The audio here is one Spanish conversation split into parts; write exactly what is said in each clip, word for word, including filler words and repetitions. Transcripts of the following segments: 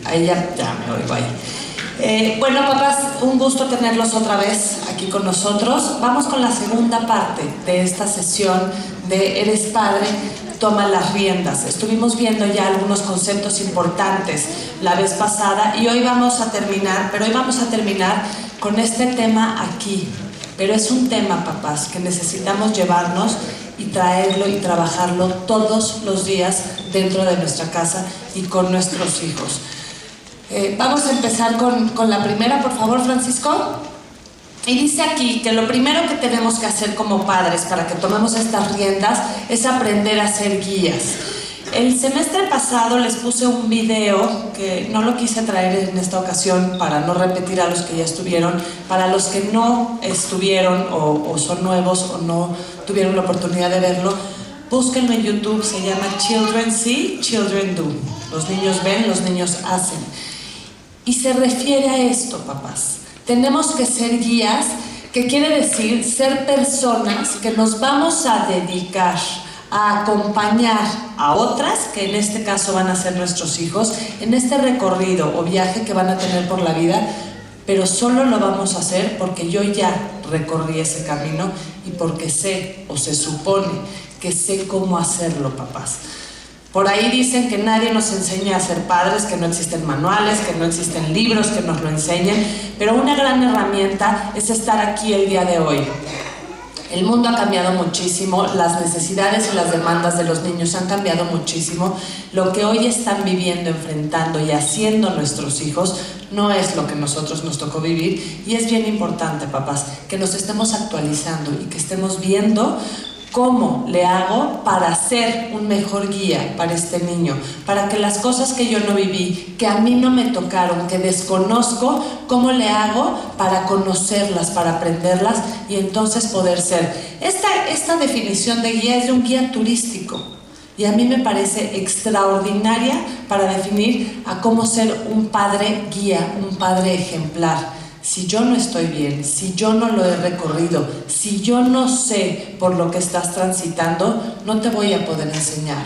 Ahí ya, ya me oigo ahí. Eh, bueno, papás, un gusto tenerlos otra vez aquí con nosotros. Vamos con la segunda parte de esta sesión de Eres Padre, toma las riendas. Estuvimos viendo ya algunos conceptos importantes la vez pasada y hoy vamos a terminar, pero hoy vamos a terminar con este tema aquí. Pero es un tema, papás, que necesitamos llevarnos y traerlo y trabajarlo todos los días dentro de nuestra casa y con nuestros hijos. Eh, vamos a empezar con, con la primera, por favor, Francisco. Y dice aquí que lo primero que tenemos que hacer como padres para que tomemos estas riendas es aprender a ser guías. El semestre pasado les puse un video que no lo quise traer en esta ocasión para no repetir a los que ya estuvieron. Para los que no estuvieron o, o son nuevos o no tuvieron la oportunidad de verlo, búsquenlo en YouTube, se llama Children See, Children Do. Los niños ven, los niños hacen. Y se refiere a esto, papás. Tenemos que ser guías, que quiere decir ser personas que nos vamos a dedicar a acompañar a otras, que en este caso van a ser nuestros hijos, en este recorrido o viaje que van a tener por la vida, pero solo lo vamos a hacer porque yo ya recorrí ese camino y porque sé o se supone que sé cómo hacerlo, papás. Por ahí dicen que nadie nos enseña a ser padres, que no existen manuales, que no existen libros que nos lo enseñen, pero una gran herramienta es estar aquí el día de hoy. El mundo ha cambiado muchísimo, las necesidades y las demandas de los niños han cambiado muchísimo. Lo que hoy están viviendo, enfrentando y haciendo nuestros hijos no es lo que nosotros nos tocó vivir, y es bien importante, papás, que nos estemos actualizando y que estemos viendo ¿cómo le hago para ser un mejor guía para este niño? Para que las cosas que yo no viví, que a mí no me tocaron, que desconozco, ¿cómo le hago para conocerlas, para aprenderlas y entonces poder ser? Esta, esta definición de guía es de un guía turístico y a mí me parece extraordinaria para definir a cómo ser un padre guía, un padre ejemplar. Si yo no estoy bien, si yo no lo he recorrido, si yo no sé por lo que estás transitando, no te voy a poder enseñar.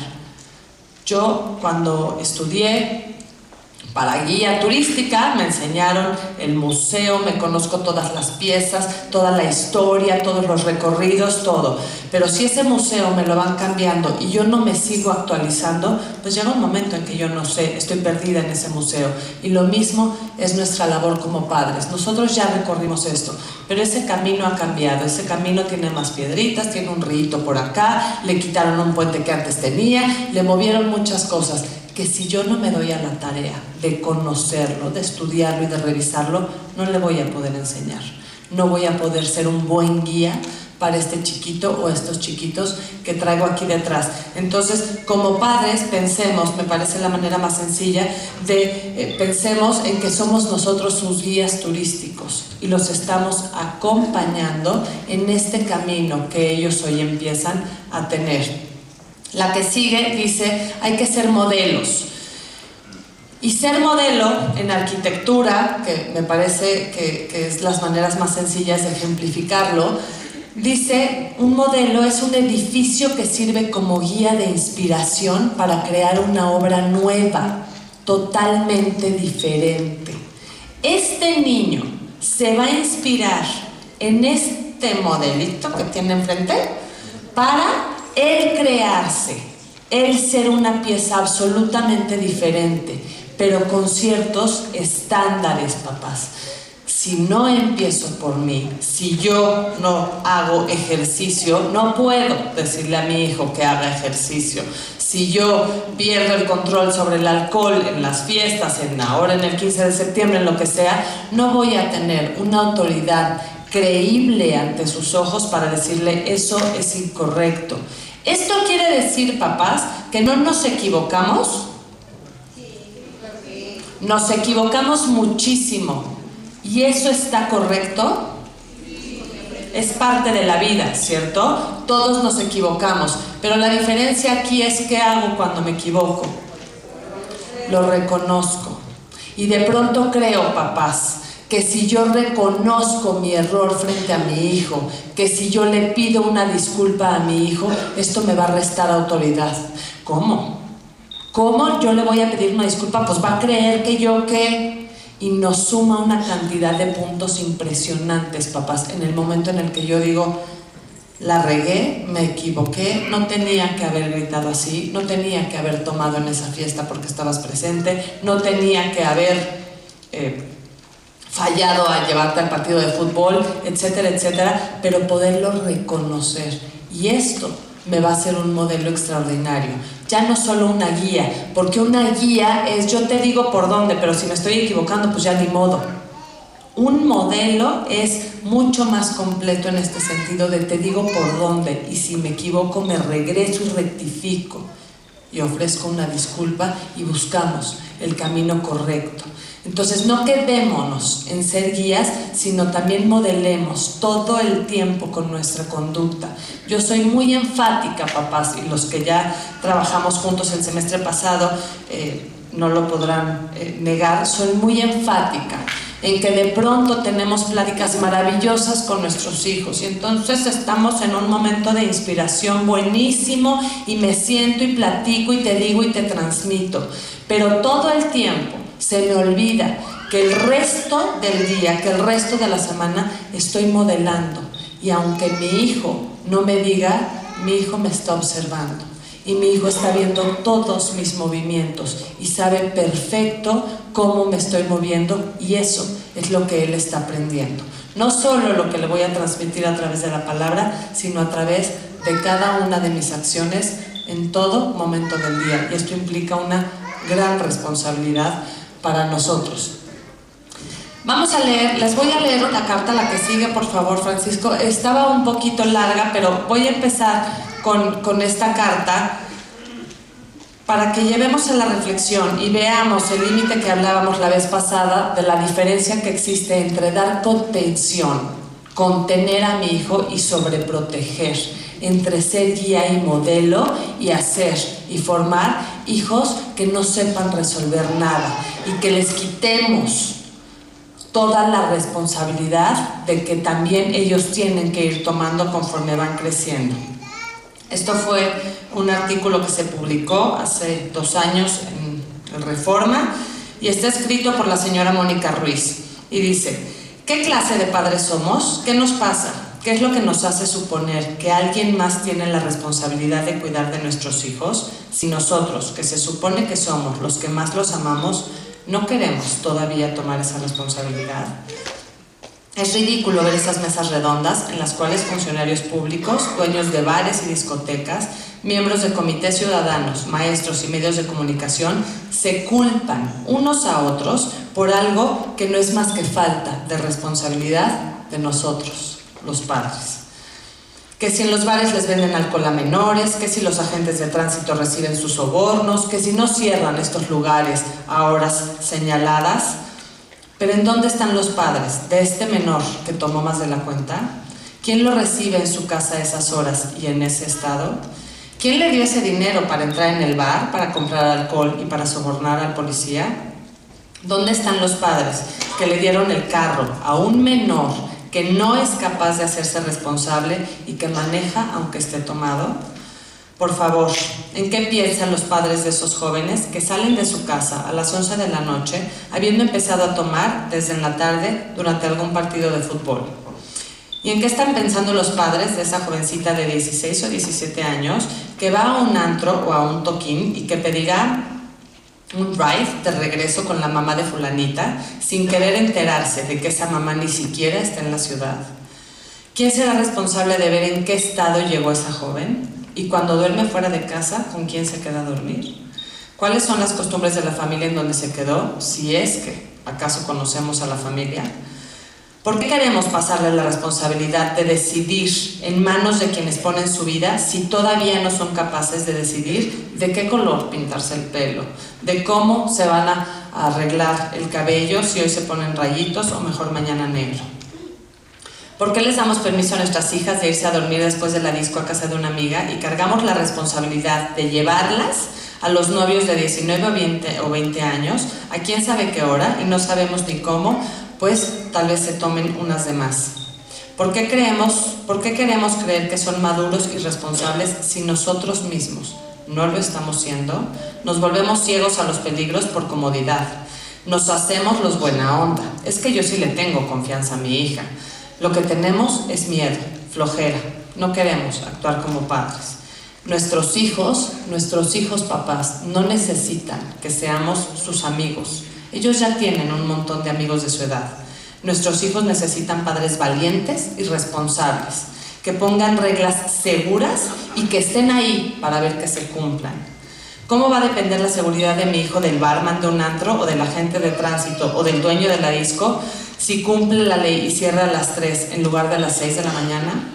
Yo cuando estudié para guía turística me enseñaron el museo, me conozco todas las piezas, toda la historia, todos los recorridos, todo. Pero si ese museo me lo van cambiando y yo no me sigo actualizando, pues llega un momento en que yo no sé, estoy perdida en ese museo. Y lo mismo es nuestra labor como padres. Nosotros ya recorrimos esto, pero ese camino ha cambiado, ese camino tiene más piedritas, tiene un río por acá, le quitaron un puente que antes tenía, le movieron muchas cosas, que si yo no me doy a la tarea de conocerlo, de estudiarlo y de revisarlo, no le voy a poder enseñar. No voy a poder ser un buen guía para este chiquito o estos chiquitos que traigo aquí detrás. Entonces, como padres, pensemos, me parece la manera más sencilla, de eh, pensemos en que somos nosotros sus guías turísticos y los estamos acompañando en este camino que ellos hoy empiezan a tener. La que sigue dice, hay que ser modelos. Y ser modelo en arquitectura, que me parece que, que es las maneras más sencillas de ejemplificarlo, dice, un modelo es un edificio que sirve como guía de inspiración para crear una obra nueva, totalmente diferente. Este niño se va a inspirar en este modelito que tiene enfrente para el crearse, el ser una pieza absolutamente diferente, pero con ciertos estándares, papás. Si no empiezo por mí, si yo no hago ejercicio, no puedo decirle a mi hijo que haga ejercicio. Si yo pierdo el control sobre el alcohol en las fiestas, en ahora en el quince de septiembre, en lo que sea, no voy a tener una autoridad creíble ante sus ojos para decirle eso es incorrecto. Esto quiere decir, papás, que no nos equivocamos. Nos equivocamos muchísimo. ¿Y eso está correcto? Es parte de la vida, ¿cierto? Todos nos equivocamos, pero la diferencia aquí es qué hago cuando me equivoco. Lo reconozco. Y de pronto creo, papás, que si yo reconozco mi error frente a mi hijo, que si yo le pido una disculpa a mi hijo, esto me va a restar autoridad. ¿Cómo? ¿Cómo yo le voy a pedir una disculpa? Pues va a creer que yo qué. Y nos suma una cantidad de puntos impresionantes, papás, en el momento en el que yo digo, la regué, me equivoqué, no tenía que haber gritado así, no tenía que haber tomado en esa fiesta porque estabas presente, no tenía que haber eh, fallado a llevarte al partido de fútbol, etcétera, etcétera, pero poderlo reconocer. Y esto me va a ser un modelo extraordinario. Ya no solo una guía, porque una guía es yo te digo por dónde, pero si me estoy equivocando, pues ya ni modo. Un modelo es mucho más completo en este sentido de te digo por dónde, y si me equivoco me regreso y rectifico y ofrezco una disculpa y buscamos el camino correcto. Entonces no quedémonos en ser guías, sino también modelemos todo el tiempo con nuestra conducta. Yo soy muy enfática, papás, y los que ya trabajamos juntos el semestre pasado eh, no lo podrán eh, negar, soy muy enfática en que de pronto tenemos pláticas maravillosas con nuestros hijos y entonces estamos en un momento de inspiración buenísimo y me siento y platico y te digo y te transmito, pero todo el tiempo se me olvida que el resto del día, que el resto de la semana estoy modelando, y aunque mi hijo no me diga, mi hijo me está observando y mi hijo está viendo todos mis movimientos y sabe perfecto cómo me estoy moviendo, y eso es lo que él está aprendiendo. No solo lo que le voy a transmitir a través de la palabra, sino a través de cada una de mis acciones en todo momento del día, y esto implica una gran responsabilidad para nosotros. Vamos a leer, les voy a leer la carta, la que sigue, por favor, Francisco. Estaba un poquito larga, pero voy a empezar con, con esta carta para que llevemos a la reflexión y veamos el límite que hablábamos la vez pasada de la diferencia que existe entre dar contención, contener a mi hijo y sobreproteger, entre ser guía y modelo y hacer y formar hijos que no sepan resolver nada y que les quitemos toda la responsabilidad de que también ellos tienen que ir tomando conforme van creciendo. Esto fue un artículo que se publicó hace dos años en Reforma y está escrito por la señora Mónica Ruiz y dice: ¿qué clase de padres somos? ¿Qué nos pasa? ¿Qué es lo que nos hace suponer que alguien más tiene la responsabilidad de cuidar de nuestros hijos si nosotros, que se supone que somos los que más los amamos, no queremos todavía tomar esa responsabilidad? Es ridículo ver esas mesas redondas en las cuales funcionarios públicos, dueños de bares y discotecas, miembros de comités ciudadanos, maestros y medios de comunicación se culpan unos a otros por algo que no es más que falta de responsabilidad de nosotros, los padres. Que si en los bares les venden alcohol a menores, que si los agentes de tránsito reciben sus sobornos, que si no cierran estos lugares a horas señaladas. Pero ¿en dónde están los padres de este menor que tomó más de la cuenta? ¿Quién lo recibe en su casa a esas horas y en ese estado? ¿Quién le dio ese dinero para entrar en el bar, para comprar alcohol y para sobornar al policía? ¿Dónde están los padres que le dieron el carro a un menor que no es capaz de hacerse responsable y que maneja aunque esté tomado? Por favor, ¿en qué piensan los padres de esos jóvenes que salen de su casa a las once de la noche habiendo empezado a tomar desde en la tarde durante algún partido de fútbol? ¿Y en qué están pensando los padres de esa jovencita de dieciséis o diecisiete años que va a un antro o a un toquín y que pedirá un ride de regreso con la mamá de fulanita sin querer enterarse de que esa mamá ni siquiera está en la ciudad? ¿Quién será responsable de ver en qué estado llegó esa joven? ¿Y cuando duerme fuera de casa, con quién se queda a dormir? ¿Cuáles son las costumbres de la familia en donde se quedó? Si es que acaso conocemos a la familia. ¿Por qué queremos pasarle la responsabilidad de decidir en manos de quienes ponen su vida si todavía no son capaces de decidir de qué color pintarse el pelo, de cómo se van a arreglar el cabello, si hoy se ponen rayitos o mejor mañana negro? ¿Por qué les damos permiso a nuestras hijas de irse a dormir después de la disco a casa de una amiga y cargamos la responsabilidad de llevarlas a los novios de diecinueve o veinte años, a quién sabe qué hora y no sabemos ni cómo, pues tal vez se tomen unas de más? ¿Por qué creemos, por qué queremos creer que son maduros y responsables si nosotros mismos no lo estamos siendo, nos volvemos ciegos a los peligros por comodidad, nos hacemos los buena onda. Es que yo sí le tengo confianza a mi hija. Lo que tenemos es miedo, flojera, no queremos actuar como padres. Nuestros hijos, nuestros hijos papás, no necesitan que seamos sus amigos. Ellos ya tienen un montón de amigos de su edad. Nuestros hijos necesitan padres valientes y responsables, que pongan reglas seguras y que estén ahí para ver que se cumplan. ¿Cómo va a depender la seguridad de mi hijo del barman de un antro o del agente de tránsito o del dueño de la disco si cumple la ley y cierra a las tres en lugar de las seis de la mañana?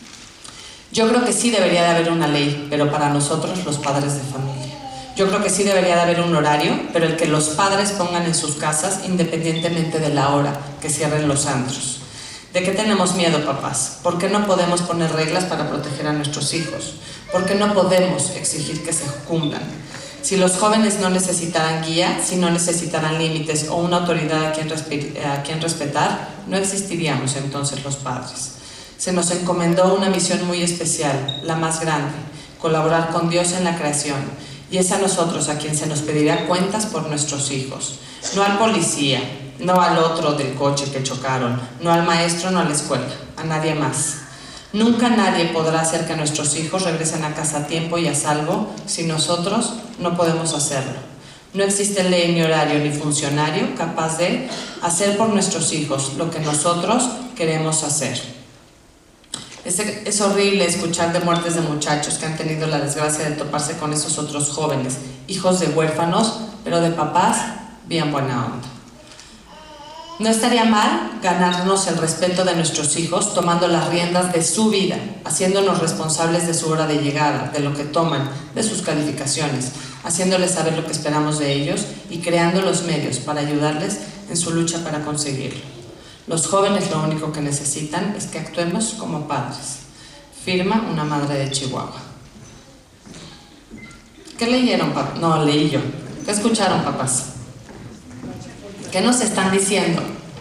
Yo creo que sí debería de haber una ley, pero para nosotros, los padres de familia. Yo creo que sí debería de haber un horario, pero el que los padres pongan en sus casas independientemente de la hora que cierren los antros. ¿De qué tenemos miedo, papás? ¿Por qué no podemos poner reglas para proteger a nuestros hijos? ¿Por qué no podemos exigir que se cumplan? Si los jóvenes no necesitaran guía, si no necesitaran límites o una autoridad a quien, a quien respetar, no existiríamos entonces los padres. Se nos encomendó una misión muy especial, la más grande, colaborar con Dios en la creación, y es a nosotros a quien se nos pedirá cuentas por nuestros hijos, no al policía, no al otro del coche que chocaron, no al maestro, no a la escuela, a nadie más. Nunca nadie podrá hacer que nuestros hijos regresen a casa a tiempo y a salvo si nosotros no podemos hacerlo. No existe ley, ni horario, ni funcionario capaz de hacer por nuestros hijos lo que nosotros queremos hacer. Es, es horrible escuchar de muertes de muchachos que han tenido la desgracia de toparse con esos otros jóvenes, hijos de huérfanos, pero de papás bien buena onda. No estaría mal ganarnos el respeto de nuestros hijos tomando las riendas de su vida, haciéndonos responsables de su hora de llegada, de lo que toman, de sus calificaciones, haciéndoles saber lo que esperamos de ellos y creando los medios para ayudarles en su lucha para conseguirlo. Los jóvenes lo único que necesitan es que actuemos como padres. Firma una madre de Chihuahua. ¿Qué leyeron, papá? No, leí yo. ¿Qué escucharon, papás? ¿Qué nos están diciendo?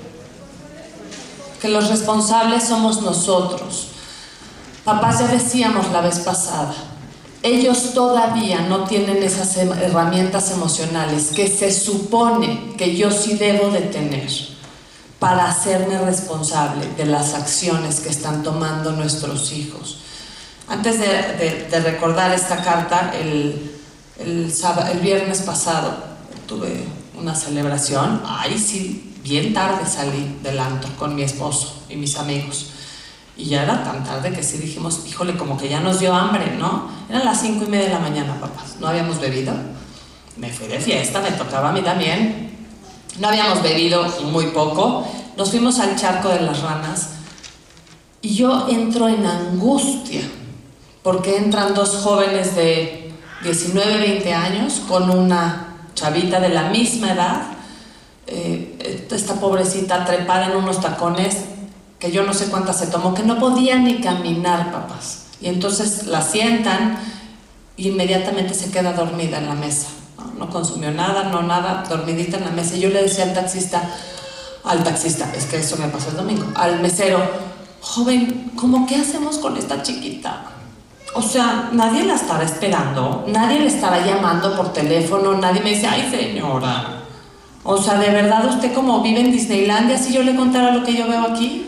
Que los responsables somos nosotros. Papás, ya decíamos la vez pasada, ellos todavía no tienen esas herramientas emocionales que se supone que yo sí debo de tener para hacerme responsable de las acciones que están tomando nuestros hijos. Antes de, de, de recordar esta carta, el, el, sábado, el viernes pasado tuve una celebración. Ay, sí, bien tarde salí del antro con mi esposo y mis amigos. Y ya era tan tarde que sí dijimos, híjole, como que ya nos dio hambre, ¿no? Eran las cinco y media de la mañana, papás. No habíamos bebido. Me fui de fiesta, me tocaba a mí también. No habíamos bebido muy poco. Nos fuimos al charco de las ranas. Y yo entro en angustia, porque entran dos jóvenes de diecinueve, veinte años con una chavita de la misma edad, eh, esta pobrecita trepada en unos tacones que yo no sé cuántas se tomó, que no podía ni caminar, papás. Y entonces la sientan y inmediatamente se queda dormida en la mesa. No, no consumió nada, no nada, dormidita en la mesa. Y yo le decía al taxista, al taxista, es que eso me pasó el domingo, al mesero, joven, ¿cómo qué hacemos con esta chiquita? O sea, nadie la estaba esperando, nadie le estaba llamando por teléfono, nadie me dice, ay señora, o sea, ¿de verdad usted como vive en Disneylandia si yo le contara lo que yo veo aquí?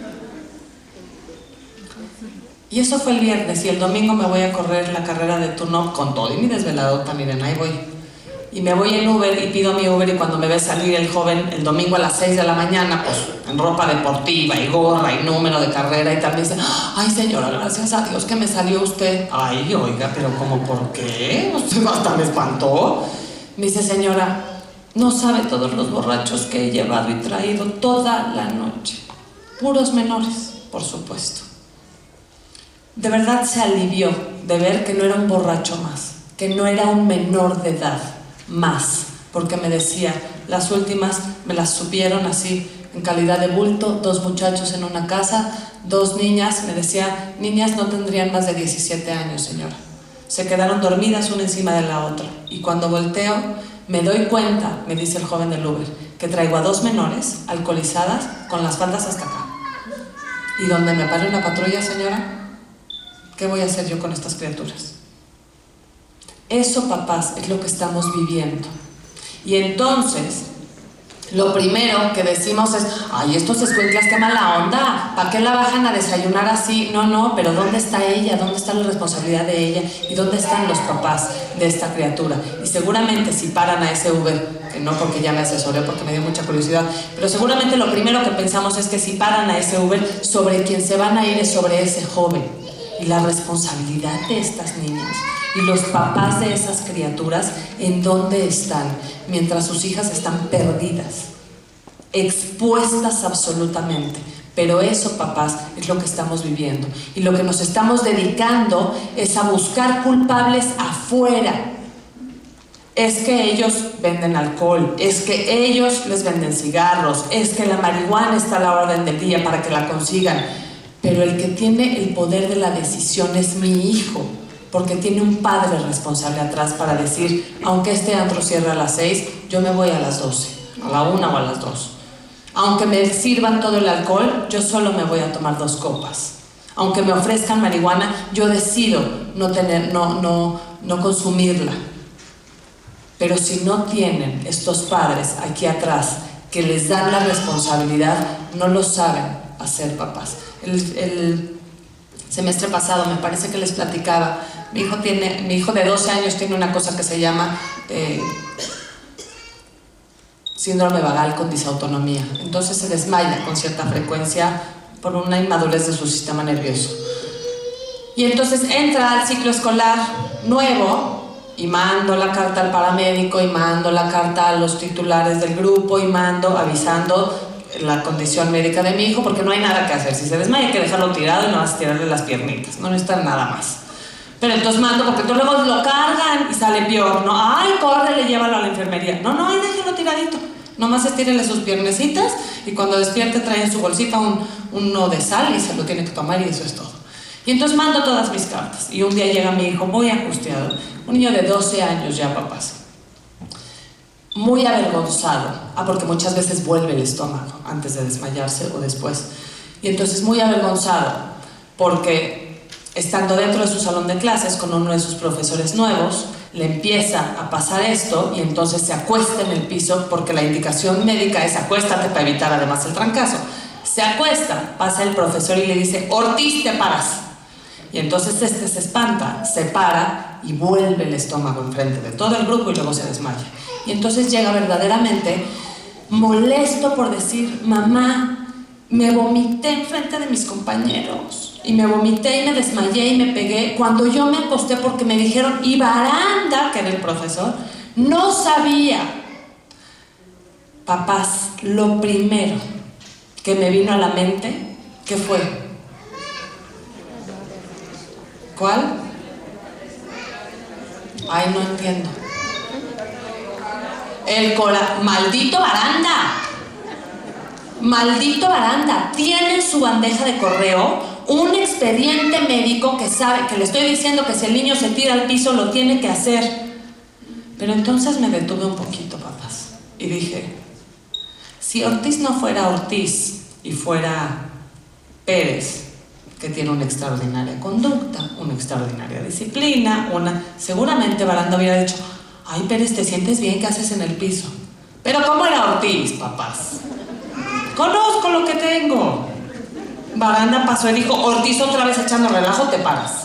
Y eso fue el viernes, y el domingo me voy a correr la carrera de turno con todo y mi desveladota, miren, ahí voy. Y me voy en Uber y pido mi Uber, y cuando me ve salir el joven el domingo a las seis de la mañana, pues en ropa deportiva y gorra y número de carrera y tal, me dice, ay señora, gracias a Dios que me salió usted. Ay, oiga, pero ¿cómo por qué? Usted hasta me espantó. Me dice, señora, no sabe todos los borrachos que he llevado y traído toda la noche. Puros menores, por supuesto. De verdad se alivió de ver que no era un borracho más, que no era un menor de edad más, porque me decía, las últimas me las supieron así, en calidad de bulto, dos muchachos en una casa, dos niñas, me decía, niñas no tendrían más de diecisiete años, señora. Se quedaron dormidas una encima de la otra, y cuando volteo, me doy cuenta, me dice el joven del Uber, que traigo a dos menores, alcoholizadas, con las faldas hasta acá. ¿Y donde me pare una patrulla, señora? ¿Qué voy a hacer yo con estas criaturas? Eso, papás, es lo que estamos viviendo. Y entonces, lo primero que decimos es, ay, estos escuinclas, qué mala onda, ¿para qué la bajan a desayunar así? No, no, pero ¿dónde está ella? ¿Dónde está la responsabilidad de ella? ¿Y dónde están los papás de esta criatura? Y seguramente si paran a ese Uber, que no porque ya me asesoré, porque me dio mucha curiosidad, pero seguramente lo primero que pensamos es que si paran a ese Uber, sobre quien se van a ir es sobre ese joven. Y la responsabilidad de estas niñas y los papás de esas criaturas, ¿en dónde están? Mientras sus hijas están perdidas, expuestas absolutamente. Pero eso, papás, es lo que estamos viviendo. Y lo que nos estamos dedicando es a buscar culpables afuera. Es que ellos venden alcohol, es que ellos les venden cigarros, es que la marihuana está a la orden del día para que la consigan. Pero el que tiene el poder de la decisión es mi hijo, porque tiene un padre responsable atrás para decir, aunque este antro cierre a las seis, yo me voy a las doce, a la una o a las dos. Aunque me sirvan todo el alcohol, yo solo me voy a tomar dos copas. Aunque me ofrezcan marihuana, yo decido no, tener, no, no, no consumirla. Pero si no tienen estos padres aquí atrás que les dan la responsabilidad, no lo saben hacer, papás. El, el semestre pasado me parece que les platicaba, mi hijo, tiene, mi hijo de doce años tiene una cosa que se llama eh, síndrome vagal con disautonomía. Entonces se desmaya con cierta frecuencia por una inmadurez de su sistema nervioso. Y entonces entra al ciclo escolar nuevo y mando la carta al paramédico y mando la carta a los titulares del grupo y mando avisando la condición médica de mi hijo, porque no hay nada que hacer. Si se desmaya hay que dejarlo tirado y no vas a tirarle las piernitas, no necesitan nada más. Pero entonces mando, porque entonces luego lo cargan y sale peor, ¿no? Ay, córrele, llévalo a la enfermería. No, no, ay, déjalo tiradito. Nomás estírenle sus piernecitas y cuando despierte trae en su bolsita un, uno de sal y se lo tiene que tomar y eso es todo. Y entonces mando todas mis cartas. Y un día llega mi hijo muy angustiado, un niño de doce años ya, papás. Muy avergonzado, ah, porque muchas veces vuelve el estómago antes de desmayarse o después. Y entonces muy avergonzado, porque estando dentro de su salón de clases con uno de sus profesores nuevos, le empieza a pasar esto y entonces se acuesta en el piso, porque la indicación médica es acuéstate para evitar además el trancazo. Se acuesta, pasa el profesor y le dice, Ortiz, te paras. Y entonces este se espanta, se para y vuelve el estómago enfrente de todo el grupo y luego se desmaya. Y entonces llega verdaderamente molesto por decir, mamá, me vomité enfrente de mis compañeros y me vomité y me desmayé y me pegué cuando yo me acosté porque me dijeron, y Baranda, que era el profesor, no sabía. Papás, lo primero que me vino a la mente, ¿qué fue? ¿Cuál? Ay, no entiendo. El cora... ¡Maldito Baranda! ¡Maldito Baranda! Tiene en su bandeja de correo un expediente médico que sabe, que le estoy diciendo que si el niño se tira al piso lo tiene que hacer. Pero entonces me detuve un poquito, papás, y dije, si Ortiz no fuera Ortiz y fuera Pérez, que tiene una extraordinaria conducta, una extraordinaria disciplina, una... seguramente Baranda hubiera dicho, ay, Pérez, ¿te sientes bien? ¿Qué haces en el piso? Pero ¿cómo era Ortiz, papás? Conozco lo que tengo. Baranda pasó y dijo, Ortiz otra vez echando relajo, te paras.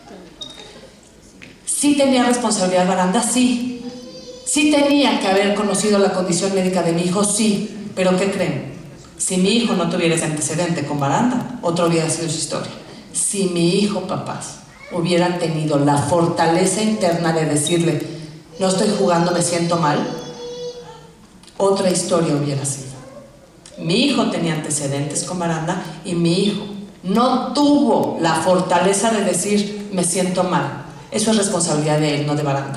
¿Sí tenía responsabilidad Baranda? Sí. ¿Sí tenía que haber conocido la condición médica de mi hijo? Sí. ¿Pero qué creen? Si mi hijo no tuviera ese antecedente con Baranda, otro hubiera sido su historia. Si mi hijo, papás, hubiera tenido la fortaleza interna de decirle, no estoy jugando, me siento mal, otra historia hubiera sido. Mi hijo tenía antecedentes con Baranda y mi hijo no tuvo la fortaleza de decir, me siento mal. Eso es responsabilidad de él, no de Baranda.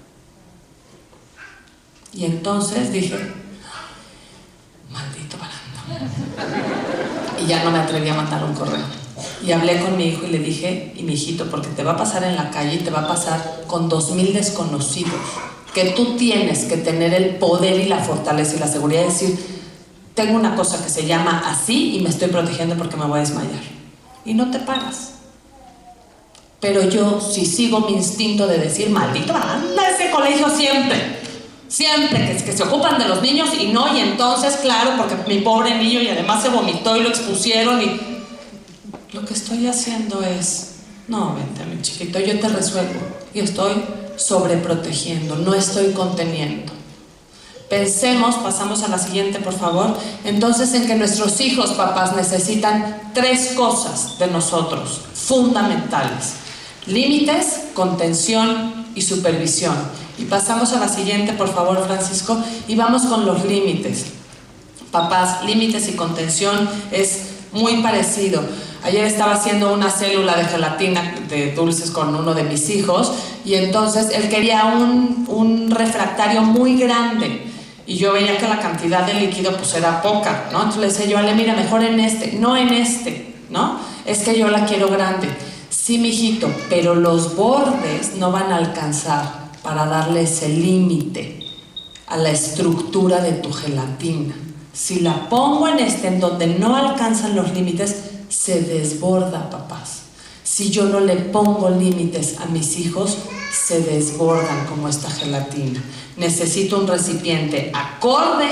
Y entonces dije, maldito Baranda. Y ya no me atreví a mandar un correo. Y hablé con mi hijo y le dije, y mi hijito, porque te va a pasar en la calle y te va a pasar con dos mil desconocidos, que tú tienes que tener el poder y la fortaleza y la seguridad de decir, tengo una cosa que se llama así y me estoy protegiendo porque me voy a desmayar. Y no te paras. Pero yo sí sigo mi instinto de decir, maldito, anda ese colegio siempre. Siempre que, que se ocupan de los niños y no, y entonces, claro, porque mi pobre niño y además se vomitó y lo expusieron y... Lo que estoy haciendo es, no, vente mi chiquito, yo te resuelvo. Y estoy sobreprotegiendo, no estoy conteniendo. Pensemos, pasamos a la siguiente por favor, entonces en que nuestros hijos, papás, necesitan tres cosas de nosotros, fundamentales. Límites, contención y supervisión. Y pasamos a la siguiente por favor, Francisco, y vamos con los límites. Papás, límites y contención es muy parecido. Ayer estaba haciendo una célula de gelatina de dulces con uno de mis hijos y entonces él quería un, un refractario muy grande y yo veía que la cantidad de líquido pues era poca, ¿no? Entonces le decía yo, Ale, mira, mejor en este, no en este, ¿no? Es que yo la quiero grande. Sí, mijito, pero los bordes no van a alcanzar para darle ese límite a la estructura de tu gelatina. Si la pongo en este, en donde no alcanzan los límites, se desborda, papás. Si yo no le pongo límites a mis hijos, se desbordan como esta gelatina. Necesito un recipiente acorde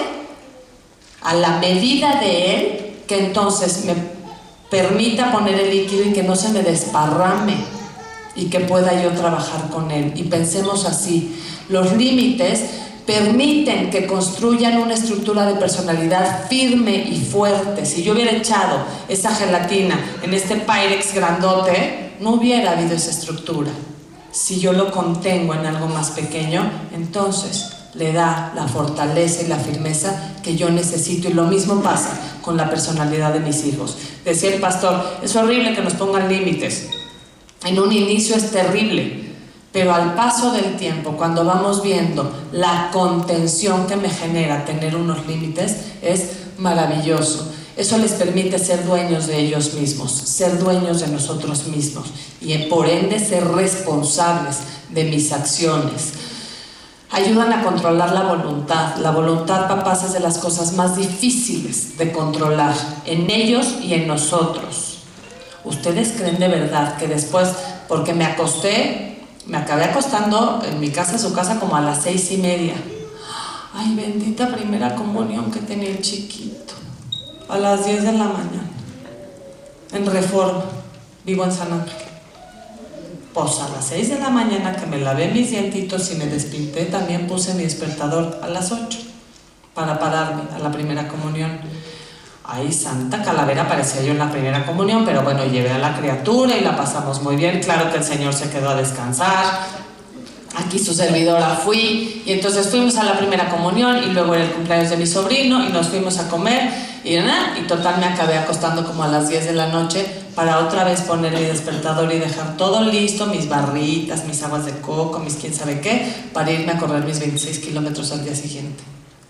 a la medida de él, que entonces me permita poner el líquido y que no se me desparrame y que pueda yo trabajar con él. Y pensemos así, los límites permiten que construyan una estructura de personalidad firme y fuerte. Si yo hubiera echado esa gelatina en este Pyrex grandote, no hubiera habido esa estructura. Si yo lo contengo en algo más pequeño, entonces le da la fortaleza y la firmeza que yo necesito. Y lo mismo pasa con la personalidad de mis hijos. Decía el pastor, es horrible que nos pongan límites. En un inicio es terrible. Pero al paso del tiempo, cuando vamos viendo la contención que me genera tener unos límites, es maravilloso. Eso les permite ser dueños de ellos mismos, ser dueños de nosotros mismos y por ende ser responsables de mis acciones. Ayudan a controlar la voluntad. La voluntad, papás, es de las cosas más difíciles de controlar en ellos y en nosotros. ¿Ustedes creen de verdad que después, porque me acosté, me acabé acostando en mi casa, en su casa, como a las seis y media? Ay, bendita primera comunión que tenía el chiquito. A las diez de la mañana. En Reforma. Vivo en San Ángel. Pues a las seis de la mañana que me lavé mis dientitos y me despinté, también puse mi despertador a las ocho para pararme a la primera comunión. Ay, Santa Calavera, parecía yo en la primera comunión, pero bueno, llevé a la criatura y la pasamos muy bien. Claro que el Señor se quedó a descansar. Aquí su servidora fui, y entonces fuimos a la primera comunión y luego era el cumpleaños de mi sobrino y nos fuimos a comer y, nada, y total me acabé acostando como a las diez de la noche para otra vez poner mi despertador y dejar todo listo, mis barritas, mis aguas de coco, mis quién sabe qué, para irme a correr mis veintiséis kilómetros al día siguiente.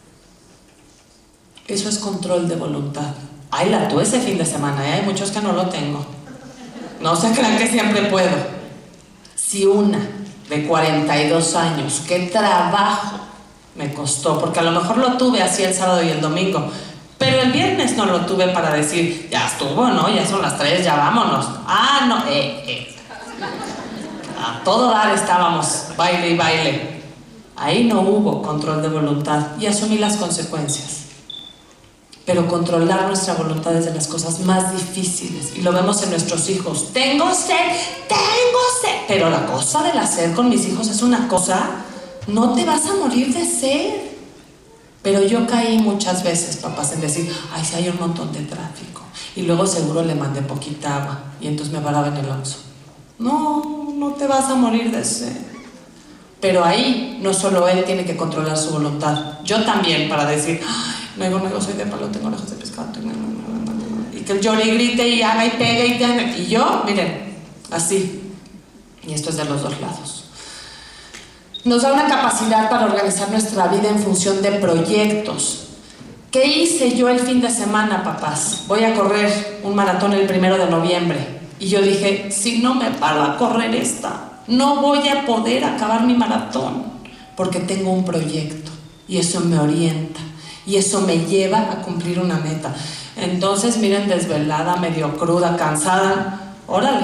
Eso es control de voluntad. Ay, la tuve ese fin de semana, ¿eh? Hay muchos que no lo tengo. No se crean que siempre puedo. Si una de cuarenta y dos años, qué trabajo me costó, porque a lo mejor lo tuve así el sábado y el domingo, pero el viernes no lo tuve para decir, ya estuvo, ¿no? Ya son las tres, ya vámonos. Ah, no, eh, eh. A todo dar estábamos, baile y baile. Ahí no hubo control de voluntad y asumí las consecuencias. Pero controlar nuestra voluntad es de las cosas más difíciles y lo vemos en nuestros hijos. Tengo sed, tengo sed. Pero la cosa del hacer con mis hijos es una cosa, no te vas a morir de sed. Pero yo caí muchas veces, papás, en decir, ay, si hay un montón de tráfico. Y luego seguro le mandé poquita agua y entonces me paraba en el Oxxo. No, no te vas a morir de sed. Pero ahí no solo él tiene que controlar su voluntad, yo también, para decir, ay, luego no soy de palo, tengo orejas de pescado, y que él llore y grite y haga y pegue y tenga. Y yo, miren, así. Y esto es de los dos lados. Nos da una capacidad para organizar nuestra vida en función de proyectos. ¿Qué hice yo el fin de semana, papás? Voy a correr un maratón el primero de noviembre. Y yo dije, si no me paro a correr esta, no voy a poder acabar mi maratón, porque tengo un proyecto y eso me orienta. Y eso me lleva a cumplir una meta. Entonces, miren, desvelada, medio cruda, cansada, órale,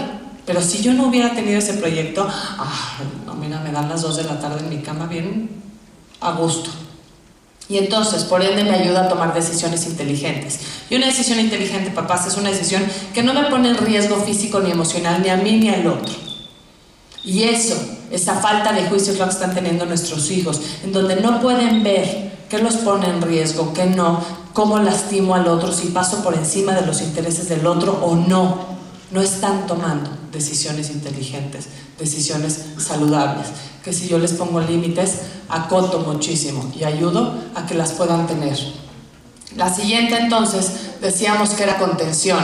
Pero si yo no hubiera tenido ese proyecto, ah, no, mira, me dan las dos de la tarde en mi cama bien a gusto. Y entonces, por ende, me ayuda a tomar decisiones inteligentes. Y una decisión inteligente, papás, es una decisión que no me pone en riesgo físico ni emocional, ni a mí ni al otro. Y eso, esa falta de juicio es lo que están teniendo nuestros hijos, en donde no pueden ver qué los pone en riesgo, qué no, cómo lastimo al otro, si paso por encima de los intereses del otro o no. No están tomando decisiones inteligentes, decisiones saludables, que si yo les pongo límites, acoto muchísimo y ayudo a que las puedan tener. La siguiente, entonces, decíamos que era contención.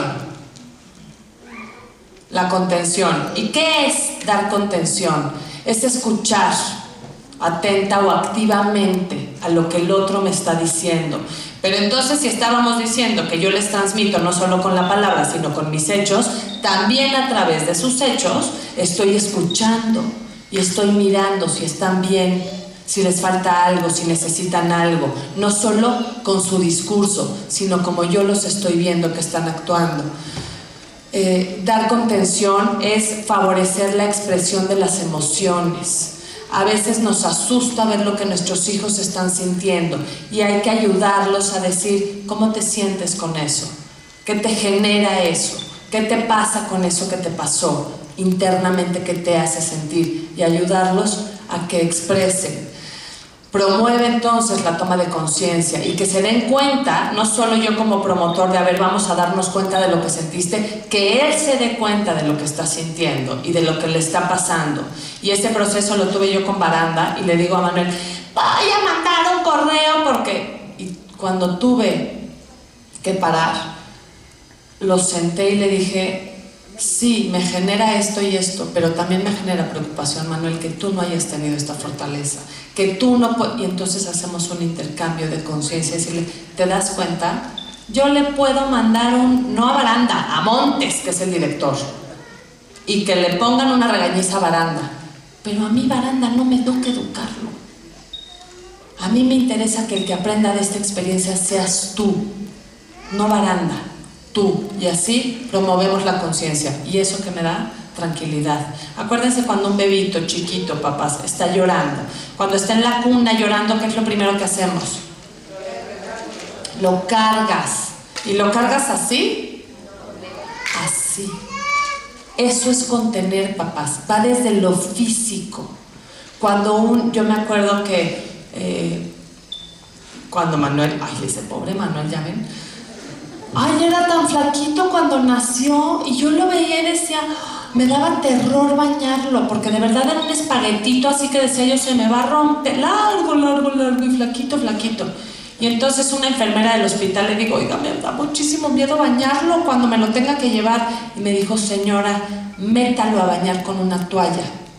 La contención. ¿Y qué es dar contención? Es escuchar atenta o activamente a lo que el otro me está diciendo. Pero entonces, si estábamos diciendo que yo les transmito no solo con la palabra, sino con mis hechos, también a través de sus hechos estoy escuchando y estoy mirando si están bien, si les falta algo, si necesitan algo, no solo con su discurso, sino como yo los estoy viendo que están actuando. Eh, dar contención es favorecer la expresión de las emociones. A veces nos asusta ver lo que nuestros hijos están sintiendo y hay que ayudarlos a decir cómo te sientes con eso, qué te genera eso, qué te pasa con eso que te pasó internamente, qué te hace sentir, y ayudarlos a que expresen. Promueve entonces la toma de conciencia y que se den cuenta, no solo yo como promotor de a ver, vamos a darnos cuenta de lo que sentiste, que él se dé cuenta de lo que está sintiendo y de lo que le está pasando. Y ese proceso lo tuve yo con Baranda y le digo a Manuel, vaya a mandar un correo porque... Y cuando tuve que parar, lo senté y le dije, sí, me genera esto y esto, pero también me genera preocupación, Manuel, que tú no hayas tenido esta fortaleza, que tú no puedes. Y entonces hacemos un intercambio de conciencia, decirle, ¿te das cuenta? Yo le puedo mandar un, no a Baranda, a Montes, que es el director, y que le pongan una regañiza a Baranda, pero a mí Baranda no me toca educarlo. A mí me interesa que el que aprenda de esta experiencia seas tú, no Baranda, tú. Y así promovemos la conciencia, y eso que me da tranquilidad. Acuérdense cuando un bebito chiquito, papás, está llorando, cuando está en la cuna llorando, ¿qué es lo primero que hacemos? Lo cargas. ¿Y lo cargas así? Así. Eso es contener, papás. Va desde lo físico. Cuando un, yo me acuerdo que eh, cuando Manuel, ay, ese pobre Manuel, ya ven, ay, era tan flaquito cuando nació, y yo lo veía y decía, me daba terror bañarlo, porque de verdad era un espaguetito, así que decía yo, se me va a romper, largo, largo, largo, y flaquito, flaquito. Y entonces una enfermera del hospital le digo, oiga, me da muchísimo miedo bañarlo cuando me lo tenga que llevar. Y me dijo, señora, métalo a bañar con una toalla.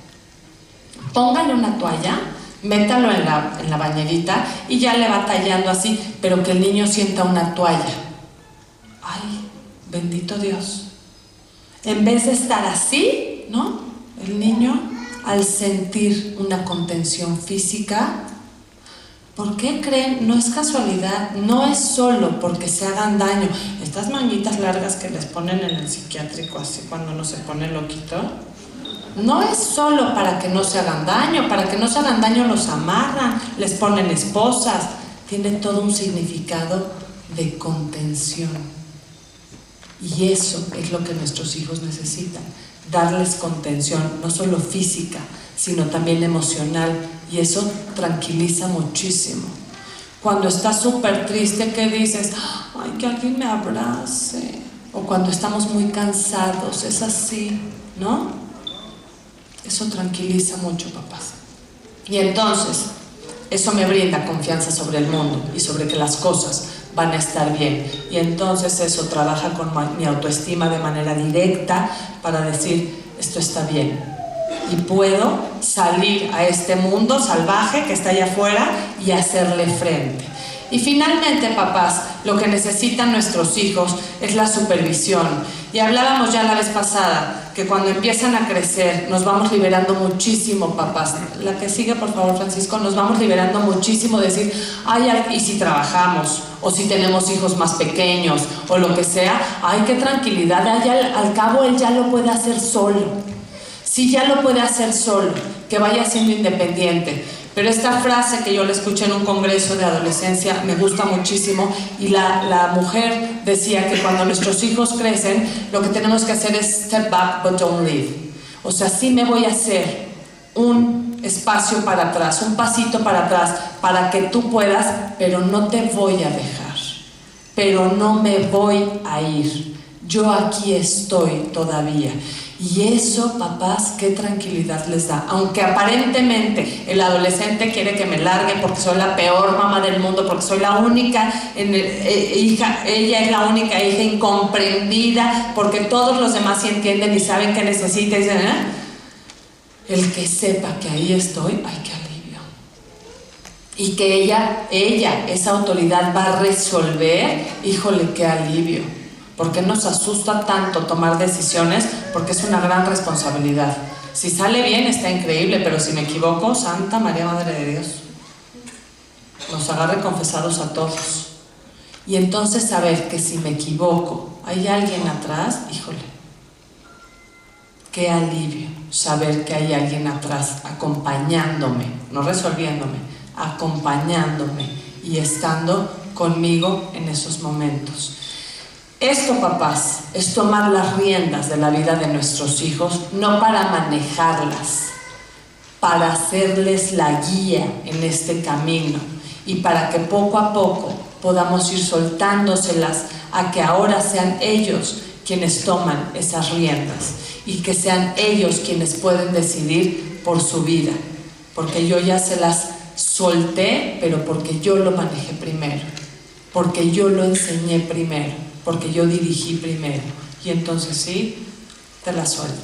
Póngale una toalla, métalo en la, en la bañerita, y ya le va tallando así, pero que el niño sienta una toalla. Ay, bendito Dios. En vez de estar así, ¿no? El niño, al sentir una contención física, ¿por qué creen? No es casualidad, no es solo porque se hagan daño. Estas manguitas largas que les ponen en el psiquiátrico, así cuando uno se pone loquito, no es solo para que no se hagan daño, para que no se hagan daño los amarran, les ponen esposas. Tiene todo un significado de contención. Y eso es lo que nuestros hijos necesitan, darles contención, no solo física, sino también emocional, y eso tranquiliza muchísimo. Cuando estás súper triste, ¿qué dices? Ay, que alguien me abrace. O cuando estamos muy cansados, es así, ¿no? Eso tranquiliza mucho, papás. Y entonces, eso me brinda confianza sobre el mundo y sobre que las cosas van a estar bien. Y entonces eso trabaja con mi autoestima de manera directa para decir, esto está bien. Y puedo salir a este mundo salvaje que está allá afuera y hacerle frente. Y finalmente, papás, lo que necesitan nuestros hijos es la supervisión. Y hablábamos ya la vez pasada que cuando empiezan a crecer nos vamos liberando muchísimo, papás. La que sigue, por favor, Francisco, nos vamos liberando muchísimo de decir, ay, y si trabajamos, o si tenemos hijos más pequeños, o lo que sea, ay, qué tranquilidad, ay, al, al cabo él ya lo puede hacer solo. Sí, ya lo puede hacer solo, que vaya siendo independiente. Pero esta frase que yo le escuché en un congreso de adolescencia me gusta muchísimo, y la, la mujer decía que cuando nuestros hijos crecen, lo que tenemos que hacer es step back but don't leave. O sea, sí me voy a hacer un espacio para atrás, un pasito para atrás, para que tú puedas, pero no te voy a dejar, pero no me voy a ir. Yo aquí estoy todavía. Y eso, papás, qué tranquilidad les da. Aunque aparentemente el adolescente quiere que me largue porque soy la peor mamá del mundo, porque soy la única en el, eh, hija, ella es la única hija incomprendida, porque todos los demás sí entienden y saben qué necesita. ¿Eh? El que sepa que ahí estoy, ay, qué alivio. Y que ella, ella, esa autoridad va a resolver, híjole, qué alivio. ¿Por qué nos asusta tanto tomar decisiones? Porque es una gran responsabilidad. Si sale bien está increíble, pero si me equivoco, Santa María Madre de Dios, nos agarre confesados a todos. Y entonces saber que si me equivoco hay alguien atrás, híjole, qué alivio saber que hay alguien atrás acompañándome, no resolviéndome, acompañándome y estando conmigo en esos momentos. Esto, papás, es tomar las riendas de la vida de nuestros hijos, no para manejarlas, para hacerles la guía en este camino y para que poco a poco podamos ir soltándoselas a que ahora sean ellos quienes toman esas riendas y que sean ellos quienes pueden decidir por su vida, porque yo ya se las solté, pero porque yo lo manejé primero, porque yo lo enseñé primero, porque yo dirigí primero, y entonces sí, te la suelto.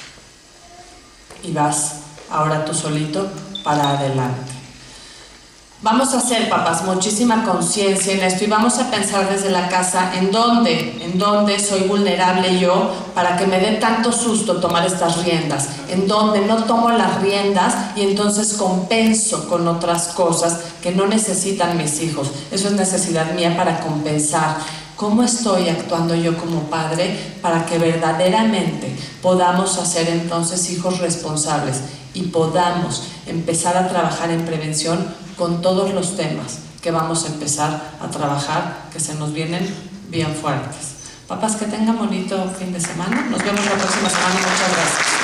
Y vas ahora tú solito para adelante. Vamos a hacer, papás, muchísima conciencia en esto y vamos a pensar desde la casa en dónde, en dónde soy vulnerable yo para que me dé tanto susto tomar estas riendas, en dónde no tomo las riendas y entonces compenso con otras cosas que no necesitan mis hijos. Eso es necesidad mía para compensar. ¿Cómo estoy actuando yo como padre para que verdaderamente podamos hacer entonces hijos responsables y podamos empezar a trabajar en prevención con todos los temas que vamos a empezar a trabajar, que se nos vienen bien fuertes? Papás, que tengan bonito fin de semana. Nos vemos la próxima semana. Muchas gracias.